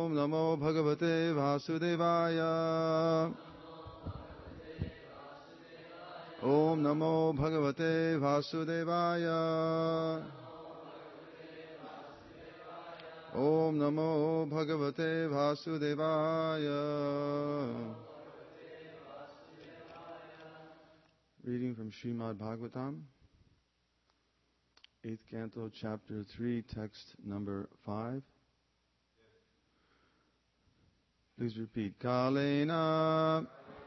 Om Namo Bhagavate Vasudevaya. Om Namo Bhagavate Vasudevaya. Om Namo Bhagavate Vasudevaya. Reading from Srimad Bhagavatam, 8th Canto, Chapter 3, Text number 5. Please repeat. Kalena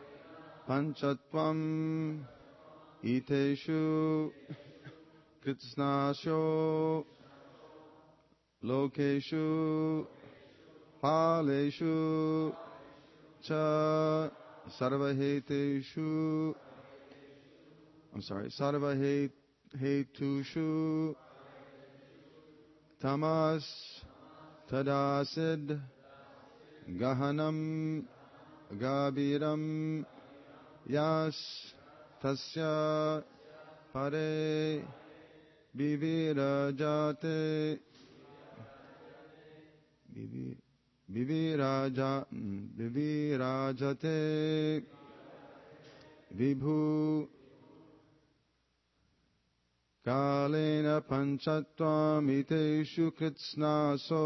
Panchatvam Iteshu Kritsnasho Lokeshu Paleshu Cha Sarvaheteshu Sarvahetushu Tamas Tadasid Gahanam Gabiram Yas Tasya Pare Vivirajate Vivirajate Vibhu Kalena Panchatvam Iteshu Kritsnaso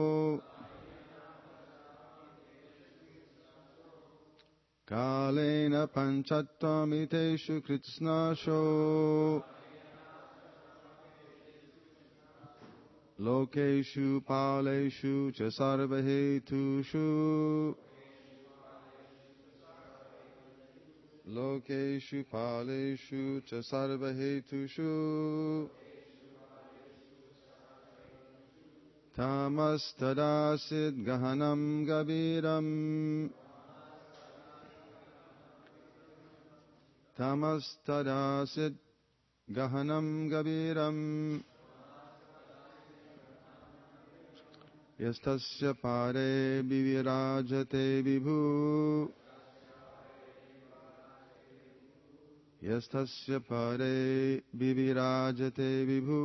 Kalena Panchatvam Iteshu Kritsnasho Lokeshu Paleshu Cha Sarvahetushu Lokeshu Paleshu Cha Sarvahetushu Tamastadasid Gahanam Gabiram Tamastadasid Gahanam Gabiram Yastasya Pare Vivirajate Vibhu Yastasya Pare Vivirajate Vibhu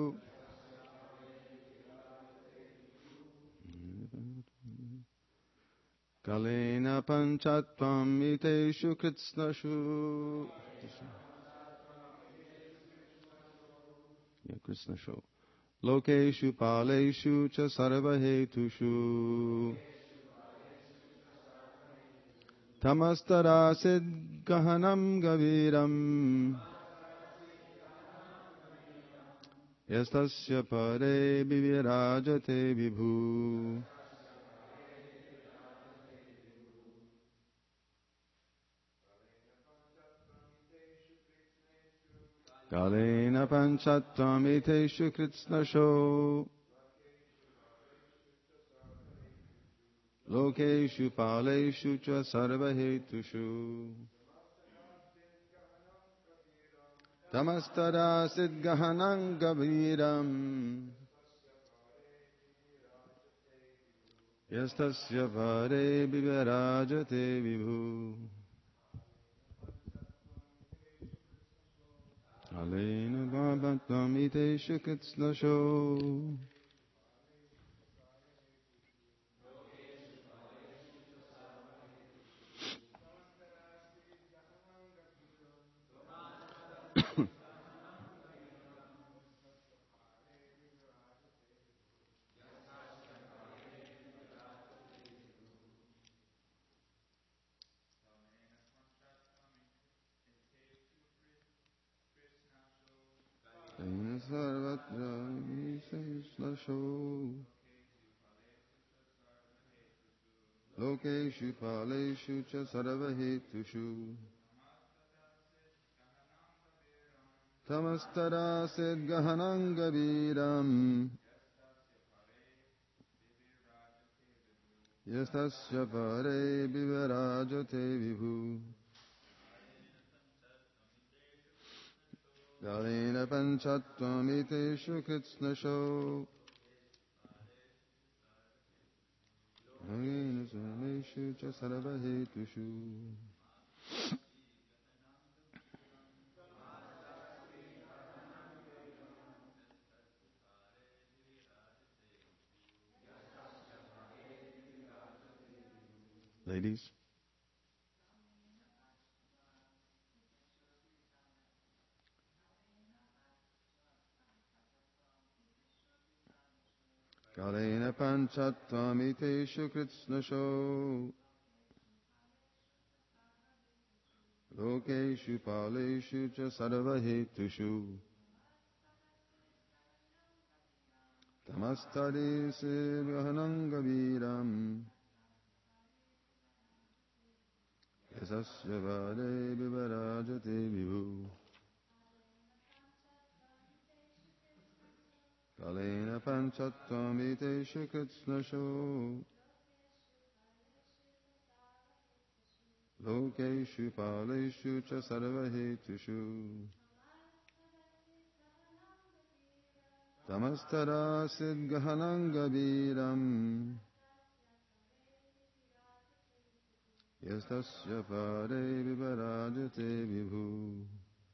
Kalena Panchatvam Iteshu Kritsnashu Kritsnashu Lokeshu Paleshu Cha Sarvahetushu Tamastarasid Gahanam Gaviram Yastasya Pare Vivirajate Vibhu Kalena Panchatvam Iteshu Kritsnasho Lokeshu Paleshu Cha Sarvahetushu Tamastadasid Gahanam Gaviram Yastasya Pare Vivirajate Vibhu Kalena Panchatvam Iteshu Kritsnasho Sarvatra Viseslasho Lokeshu Paleshu Cha Sarvahetushu Tamastadasid Gahanam Gaviram Yastasya Pare Vivirajate Vibhu Kalena Panchatvam Iteshu Kritsnasho Kalena Sarveshu Cha Sarvahetushu Ladies. Kalena panchatvamiteshu kritsnasho lokeshu paleshu cha sarvahetushu tamastadi sevyahanangaviram yasasya vade vivarajate vibhu Kalena panchatvamiteshu kritsnasho Lokeshu paleshu cha sarvahetushu Tamastara sidgahanangaviram Yastasya pare vivarajate vibhu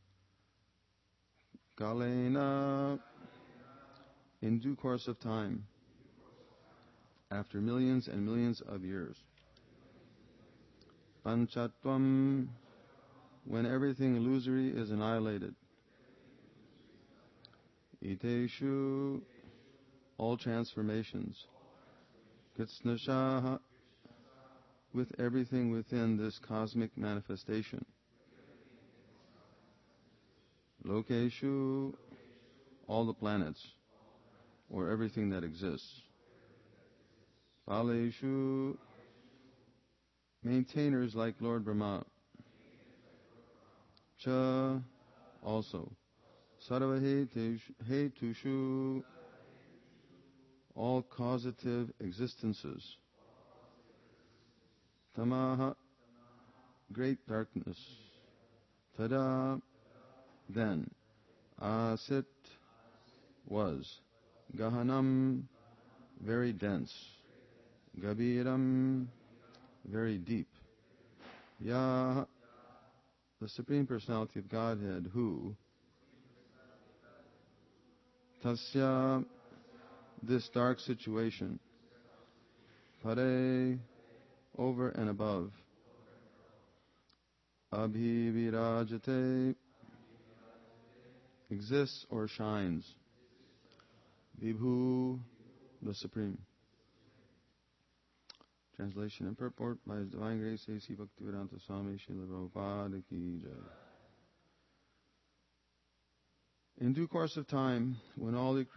Kalena, in due course of time, after millions and millions of years. Panchatvam, when everything illusory is annihilated. Iteshu, all transformations. Kritsnashaha, with everything within this cosmic manifestation. Lokeshu, all the planets, or everything that exists. Paleshu, maintainers like Lord Brahma. Cha, also. Sarvahetushu, all causative existences. Tamaha, great darkness. Tada, then. Asit, was. Gahanam, very dense. Gabiram, very deep. Ya, the Supreme Personality of Godhead, who, tasya, this dark situation, pare, over and above, abhivirajate, exists or shines, vibhu, the Supreme. Translation and purport by His Divine Grace A.C. Bhaktivedanta Swami Srila Prabhupada Ki Jai. In due course of time, when all the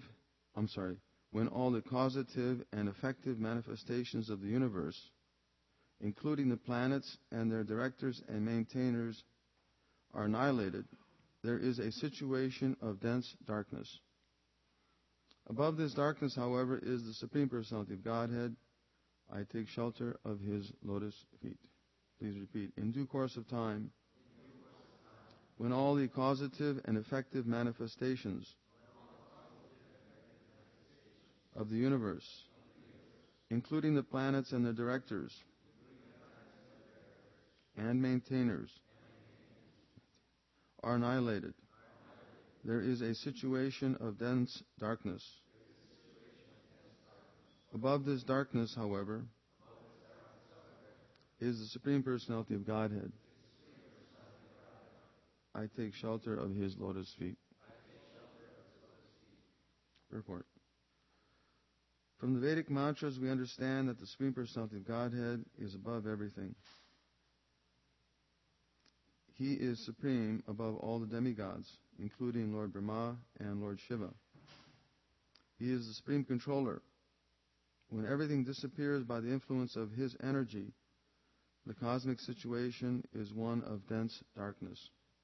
causative and effective manifestations of the universe, including the planets and their directors and maintainers, are annihilated, there is a situation of dense darkness. Above this darkness, however, is the Supreme Personality of Godhead. I take shelter of His lotus feet. Please repeat. In due course of time, when all the causative and effective manifestations of the universe, including the planets and their directors and maintainers, are annihilated, there is a situation of dense darkness. Above this darkness, however, is the Supreme Personality of Godhead. I take shelter of His lotus feet. Purport. From the Vedic mantras, we understand that the Supreme Personality of Godhead is above everything. He is supreme above all the demigods, including Lord Brahma and Lord Shiva. He is the supreme controller. When everything disappears by the influence of His energy, the cosmic situation is one of dense darkness.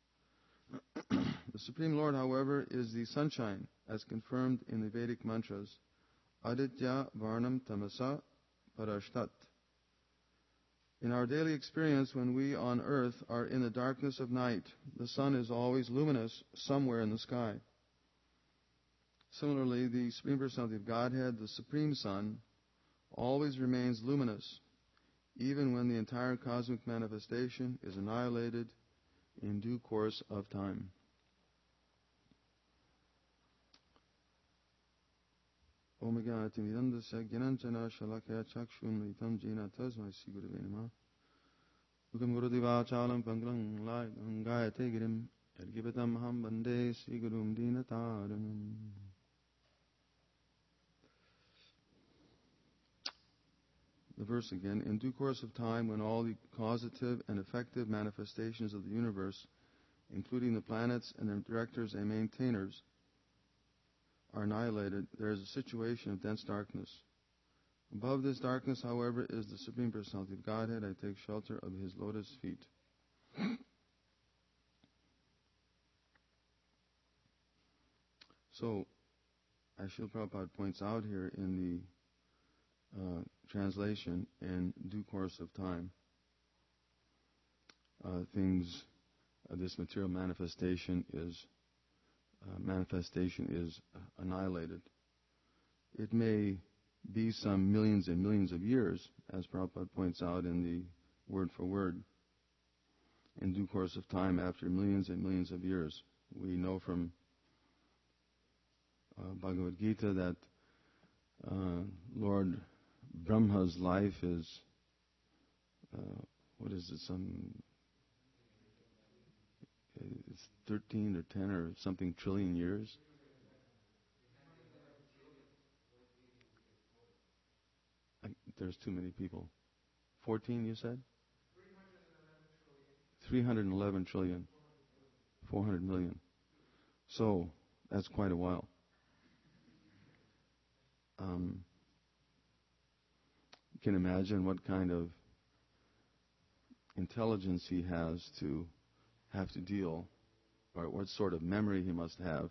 The Supreme Lord, however, is the sunshine, as confirmed in the Vedic mantras, Aditya Varnam Tamasa Parashtat. In our daily experience, when we on earth are in the darkness of night, the sun is always luminous somewhere in the sky. Similarly, the Supreme Personality of Godhead, the Supreme Sun, always remains luminous, even when the entire cosmic manifestation is annihilated in due course of time. Omagyanatimirandasya Gyananchana Shalakaya Chakshunritam Jena Tasmai Sigurave Namah. Ukam Gurudivachalam Panglang Lai Gangayate Girim Ergibatam Ham Bande Sigurum Dinataranam. The verse again. In due course of time, when all the causative and effective manifestations of the universe, including the planets and their directors and maintainers, are annihilated, there is a situation of dense darkness. Above this darkness, however, is the Supreme Personality of Godhead. I take shelter of His lotus feet. So, as Srila Prabhupada points out here in the translation, in due course of time, this material manifestation is annihilated. It may be some millions and millions of years, as Prabhupada points out in the word for word. In due course of time, after millions and millions of years, we know from Bhagavad Gita that Lord Brahma's life is, it's 13 or 10 or something trillion years. There's too many people. 14, you said? 311 trillion. 400 million. So, that's quite a while. You can imagine what kind of intelligence he has to have to deal, or what sort of memory he must have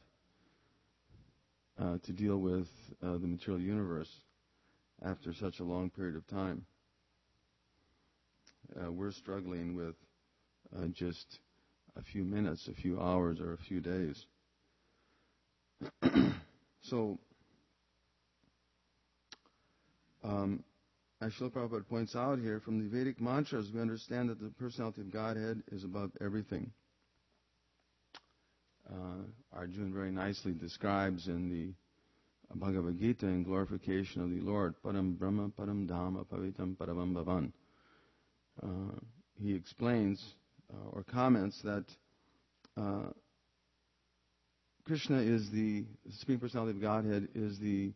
to deal with the material universe after such a long period of time. We're struggling with just a few minutes, a few hours, or a few days. So, as Srila Prabhupada points out here, from the Vedic mantras, we understand that the personality of Godhead is above everything. Arjuna very nicely describes in the Bhagavad Gita in glorification of the Lord, Param Brahma, Param Dhamma, Pavitam, Paravam Bhavan. He explains or comments that Krishna is the Supreme Personality of Godhead, is the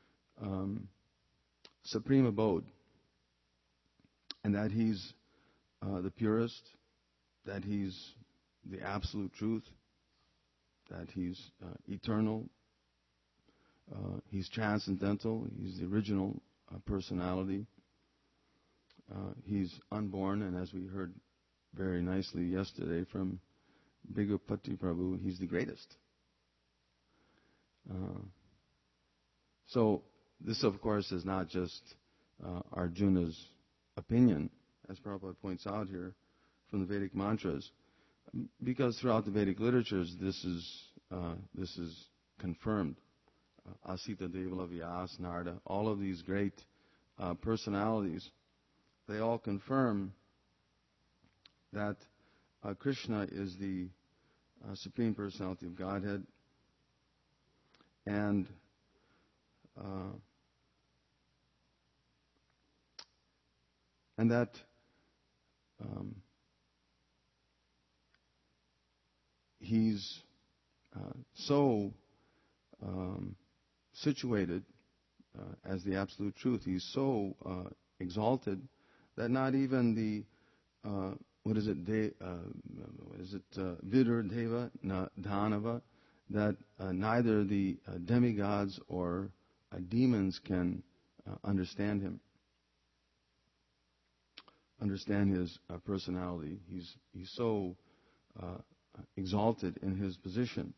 supreme abode, and that He's the purest, that He's the absolute truth, that He's eternal, He's transcendental, He's the original personality, He's unborn, and as we heard very nicely yesterday from Bhigupati Prabhu, He's the greatest. So this, of course, is not just Arjuna's opinion, as Prabhupada points out here, from the Vedic mantras, because throughout the Vedic literatures this is confirmed. Asita Devala Vyas, Narada, all of these great personalities, they all confirm that Krishna is the Supreme Personality of Godhead, and that He's so situated as the absolute truth. He's so exalted that not even the Vidur Deva Dhanava, that neither the demigods or demons can understand Him, understand His personality. He's so exalted in His position.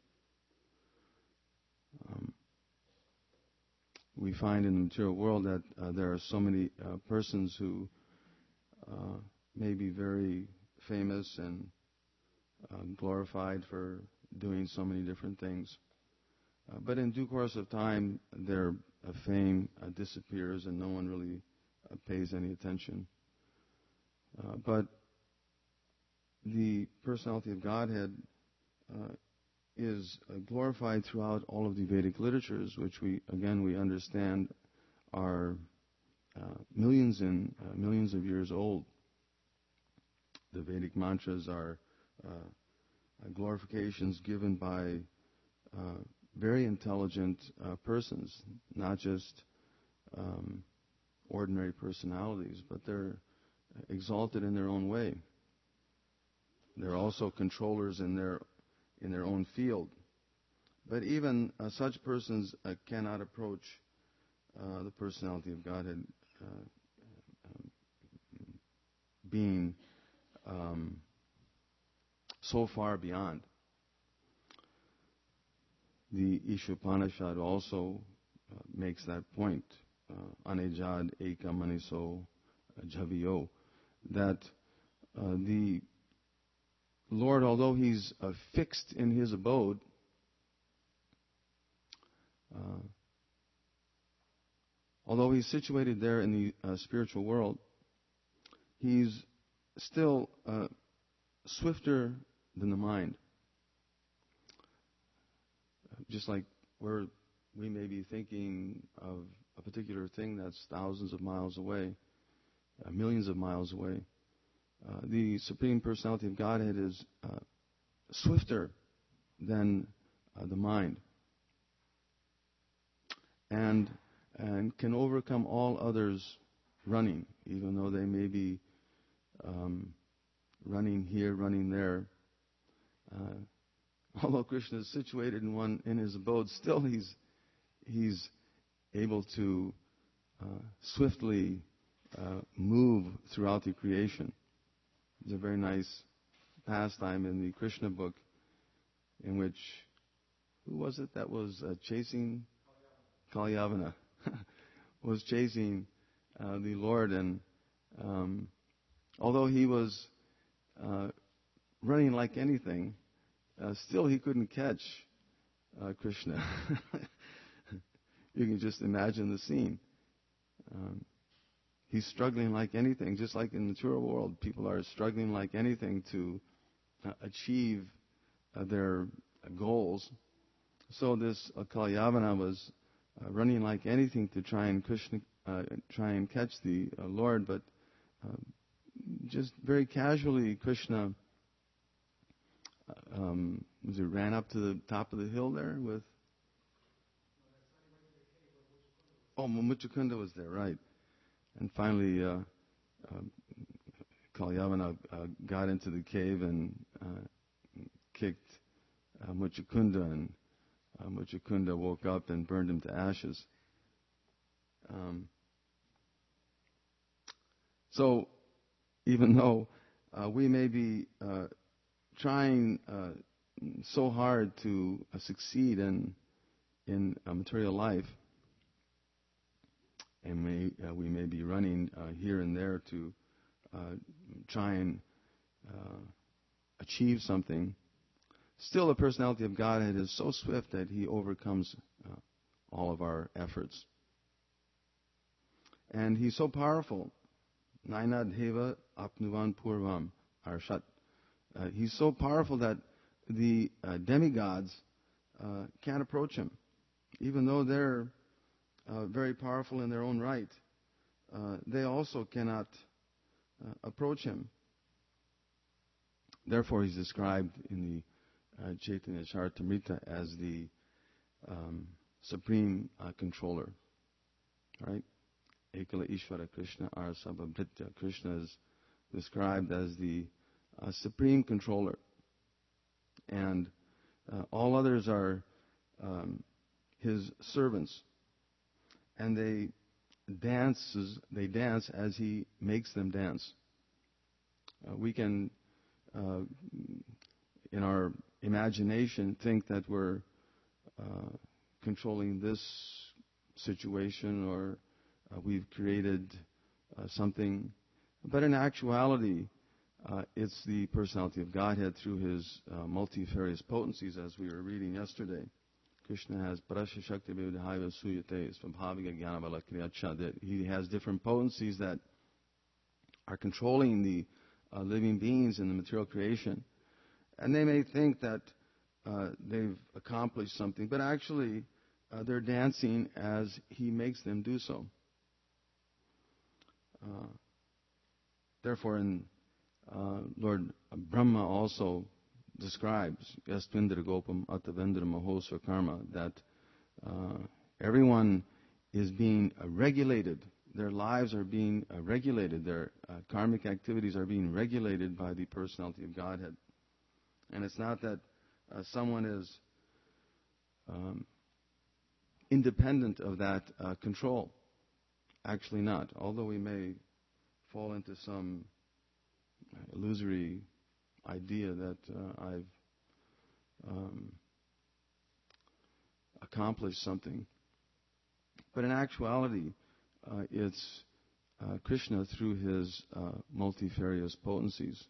We find in the material world that there are so many persons who may be very famous and glorified for doing so many different things. But in due course of time, their fame disappears and no one really pays any attention. But the personality of Godhead is glorified throughout all of the Vedic literatures, which we understand are millions and millions of years old. The Vedic mantras are glorifications given by very intelligent persons, not just ordinary personalities, but they're exalted in their own way. They're also controllers in their own field. But even such persons cannot approach the personality of Godhead being so far beyond. The Ishopanishad also makes that point, Anejad Eka Maniso Javiyo, that the Lord, although He's fixed in His abode, although He's situated there in the spiritual world, He's still swifter than the mind. Just like we may be thinking of a particular thing that's thousands of miles away, millions of miles away, the Supreme Personality of Godhead is swifter than the mind, and can overcome all others running, even though they may be running here, running there. Although Krishna is situated in His abode, still He's able to swiftly move throughout the creation. There's a very nice pastime in the Krishna book in which, who was it that was chasing? Kalyavana was chasing the Lord, and although he was running like anything, still he couldn't catch Krishna. You can just imagine the scene. He's struggling like anything, just like in the material world. People are struggling like anything to achieve their goals. So this Kalyavana was running like anything to try and catch the Lord, but just very casually, Krishna ran up to the top of the hill there with. Oh, Muchukunda was there, right? And finally, Kalyavana got into the cave and kicked Muchukunda, and Muchukunda woke up and burned him to ashes. So, even though we may be trying so hard to succeed in material life, and we may be running here and there to try and achieve something, still the personality of Godhead is so swift that He overcomes all of our efforts. And He's so powerful. Nainadheva apnuvan purvam arshat. He's so powerful that the demigods can't approach Him. Even though they're very powerful in their own right, they also cannot approach Him. Therefore, He's described in the Chaitanya Charitamrita as the supreme controller. Right? Ekala Ishvara Krishna Arsabhabhritya. Krishna is described as the supreme controller. And all others are His servants. And they dance as He makes them dance. We can, in our imagination, think that we're controlling this situation, or we've created something. But in actuality, it's the personality of Godhead through His multifarious potencies, as we were reading yesterday. Krishna has Parasya Shakti Vivadhaya Suyate Svabhaviga Jnana Bala Kriya Cha, that He has different potencies that are controlling the living beings in the material creation. And they may think that they've accomplished something, but actually they're dancing as he makes them do so. Therefore, Lord Brahma also describes Yastvindra Gopam Atavendra Mahosva Karma, that everyone is being regulated. Their lives are being regulated. Their karmic activities are being regulated by the personality of Godhead. And it's not that someone is independent of that control. Actually not. Although we may fall into some illusory idea that I've accomplished something. But in actuality, it's Krishna through his multifarious potencies,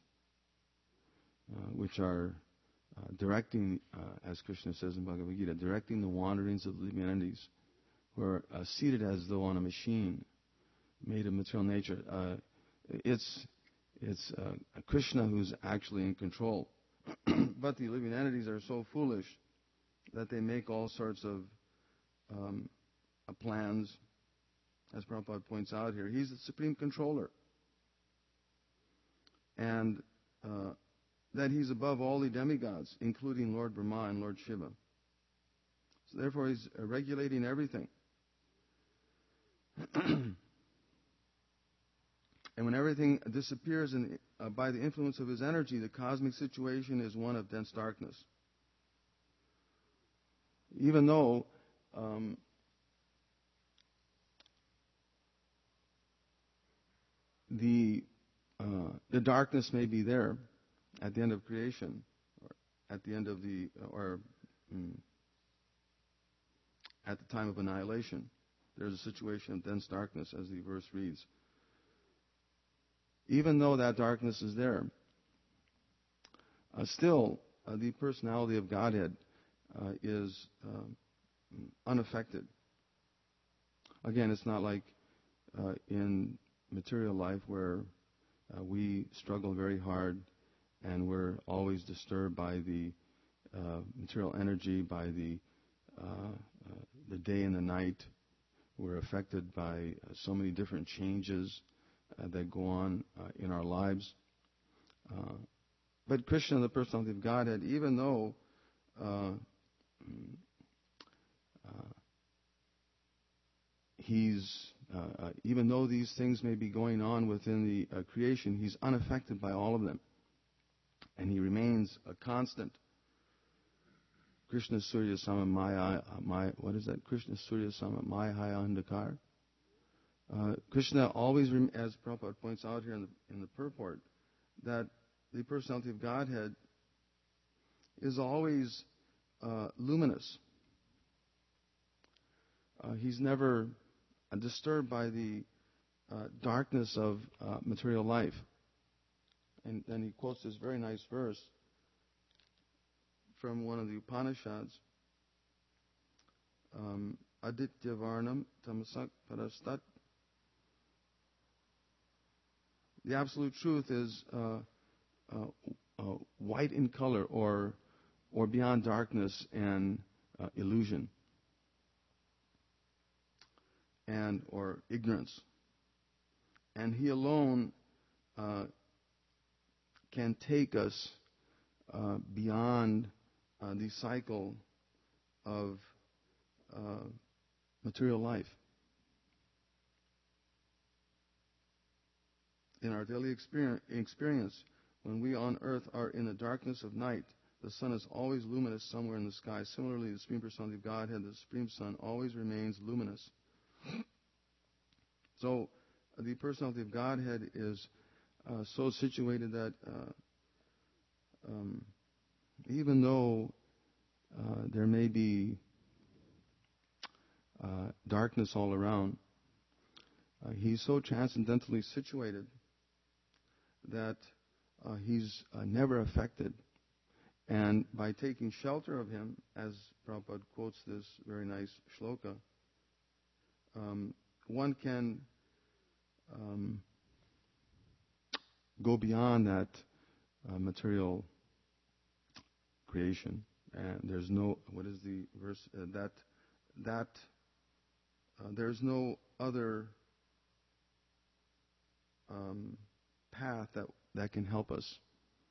which are directing, as Krishna says in Bhagavad Gita, directing the wanderings of the living entities, who are seated as though on a machine made of material nature. It's Krishna who's actually in control. But the living entities are so foolish that they make all sorts of plans, as Prabhupada points out here. He's the supreme controller. And that he's above all the demigods, including Lord Brahma and Lord Shiva. So therefore he's regulating everything. And when everything disappears by the influence of his energy, the cosmic situation is one of dense darkness. Even though the darkness may be there at the end of creation, or at the end of at the time of annihilation, there's a situation of dense darkness, as the verse reads. Even though that darkness is there, still the personality of Godhead is unaffected. Again, it's not like in material life where we struggle very hard and we're always disturbed by the material energy, by the day and the night. We're affected by so many different changes that go on in our lives. But Krishna, the personality of Godhead, even though even though these things may be going on within the creation, he's unaffected by all of them. And he remains a constant. Krishna Surya Sama Maya, what is that? Krishna Surya Sama Maya Andhakar. Krishna always, as Prabhupada points out here in the purport, that the personality of Godhead is always luminous. He's never disturbed by the darkness of material life. And then he quotes this very nice verse from one of the Upanishads. Aditya Varnam Tamasak Parastat. The absolute truth is white in color, or beyond darkness and illusion, and or ignorance. And he alone can take us beyond the cycle of material life. In our daily experience, when we on earth are in the darkness of night, the sun is always luminous somewhere in the sky. Similarly, the Supreme Personality of Godhead, the Supreme Sun, always remains luminous. So, the Personality of Godhead is so situated that even though there may be darkness all around, he's so transcendentally situated that he's never affected. And by taking shelter of him, as Prabhupada quotes this very nice shloka, one can go beyond that material creation and there's no, what is the verse? That there's no other path that can help us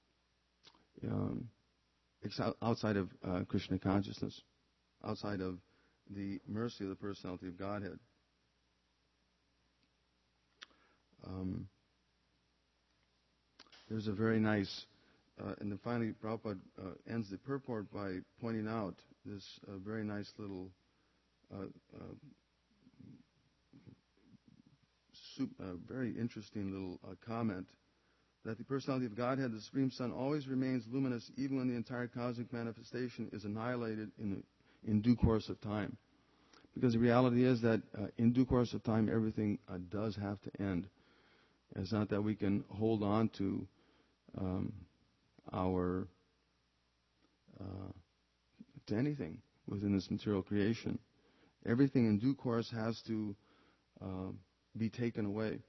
outside of Krishna consciousness, outside of the mercy of the personality of Godhead. There's a very nice, and then finally Prabhupada ends the purport by pointing out this very nice little very interesting little comment, that the personality of Godhead, the Supreme Son, always remains luminous even when the entire cosmic manifestation is annihilated in due course of time. Because the reality is that in due course of time, everything does have to end. It's not that we can hold on to to anything within this material creation. Everything in due course has to be taken away.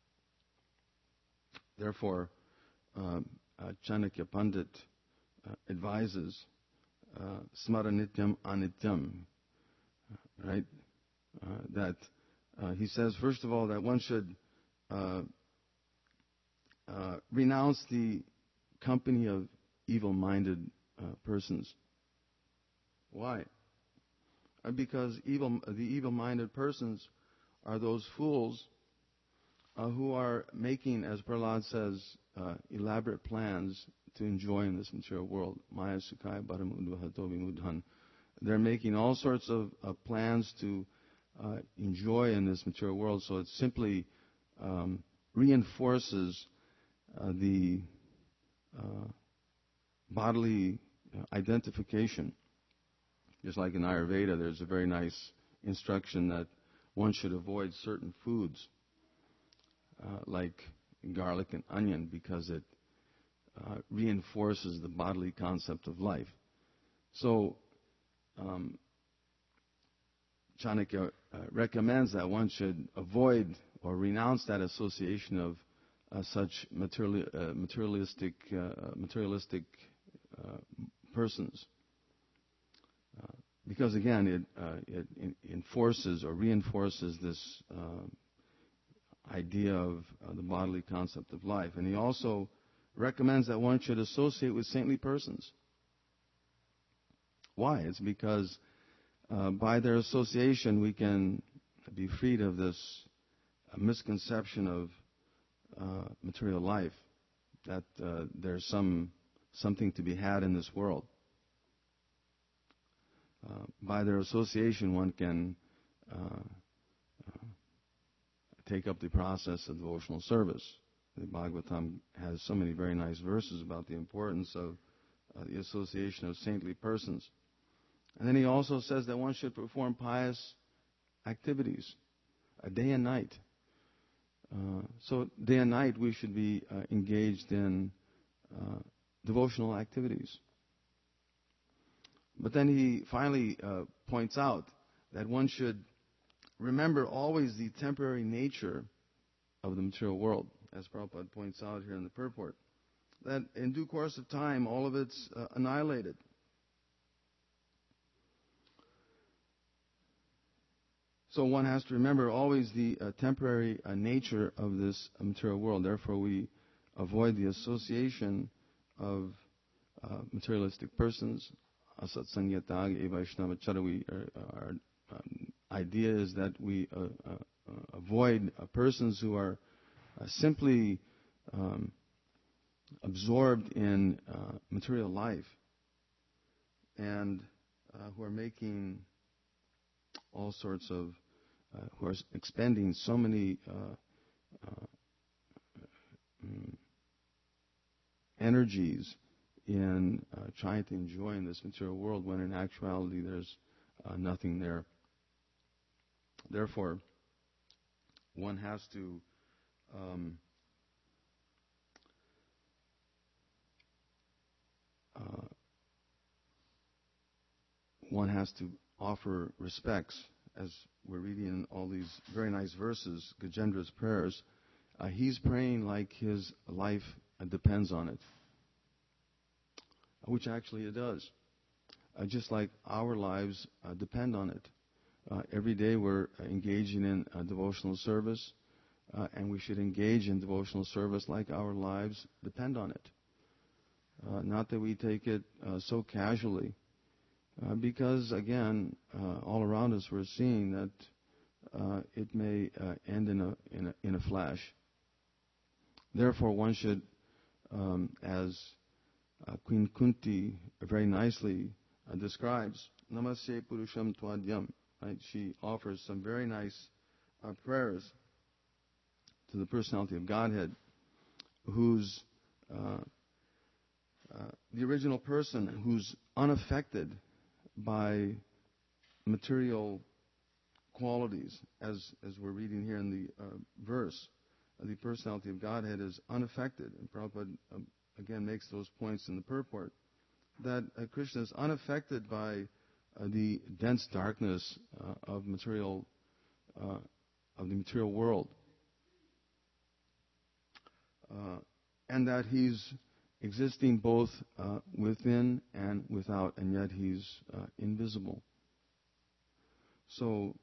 Therefore, Chanakya Pandit advises Smaranityam Anityam, right? That he says, first of all, that one should renounce the company of evil-minded persons. Why? Because the evil-minded persons are those fools who are making, as Prahlad says, elaborate plans to enjoy in this material world. Maya Sukhaya Bharamudvahato Vimudhan. They're making all sorts of plans to enjoy in this material world, so it simply reinforces the bodily identification. Just like in Ayurveda, there's a very nice instruction that one should avoid certain foods, like garlic and onion, because it reinforces the bodily concept of life. So, Chanakya recommends that one should avoid or renounce that association of such materialistic persons, because again, it enforces or reinforces this idea of the bodily concept of life. And he also recommends that one should associate with saintly persons. Why? It's because by their association we can be freed of this misconception of material life, that there's something to be had in this world. By their association, one can take up the process of devotional service. The Bhagavatam has so many very nice verses about the importance of the association of saintly persons. And then he also says that one should perform pious activities, day and night. So day and night we should be engaged in devotional activities. But then he finally points out that one should remember always the temporary nature of the material world, as Prabhupada points out here in the purport, that in due course of time all of it's annihilated. So one has to remember always the temporary nature of this material world. Therefore, we avoid the association of materialistic persons. Asatsangyatag evaishnavachara. Our idea is that we avoid persons who are simply absorbed in material life and who are making all sorts of who are expending so many energies in trying to enjoy in this material world, when in actuality there's nothing there. Therefore, one has to offer respects, as we're reading in all these very nice verses, Gajendra's prayers. He's praying like his life depends on it, which actually it does. just like our lives depend on it. Every day we're engaging in devotional service, and we should engage in devotional service like our lives depend on it. Not that we take it so casually, because again, all around us we're seeing that it may end in a flash. Therefore, one should, as Queen Kunti very nicely describes, Namaste Purusham Tvadyam. Right? She offers some very nice prayers to the personality of Godhead, who's the original person, who's unaffected by material qualities, as we're reading here in the verse. The personality of Godhead is unaffected, and Prabhupada again makes those points in the purport, that Krishna is unaffected by the dense darkness of the material world, and that he's existing both within and without, and yet he's invisible. So,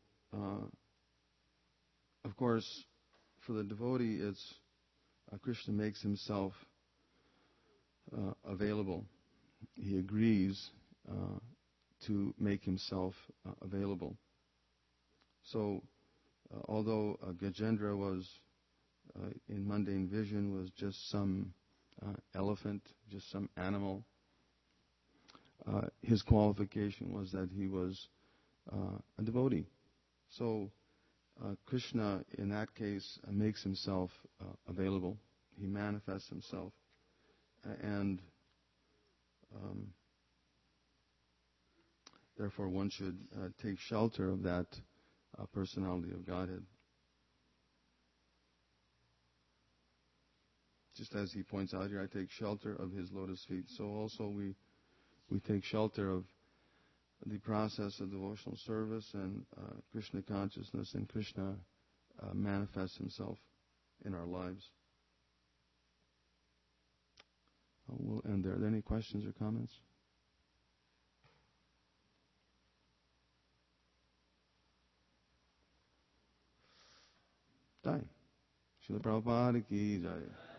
of course, for the devotee, it's Krishna makes himself available. He agrees to make himself available. So, although Gajendra was, in mundane vision, was just some elephant, just some animal, his qualification was that he was a devotee. So, Krishna, in that case, makes himself available. He manifests himself. And therefore one should take shelter of that personality of Godhead. Just as he points out here, I take shelter of his lotus feet. So also we take shelter of the process of devotional service and Krishna consciousness, and Krishna manifests himself in our lives. We'll end there. Are there any questions or comments? Jai. Srila Prabhupada ki jai.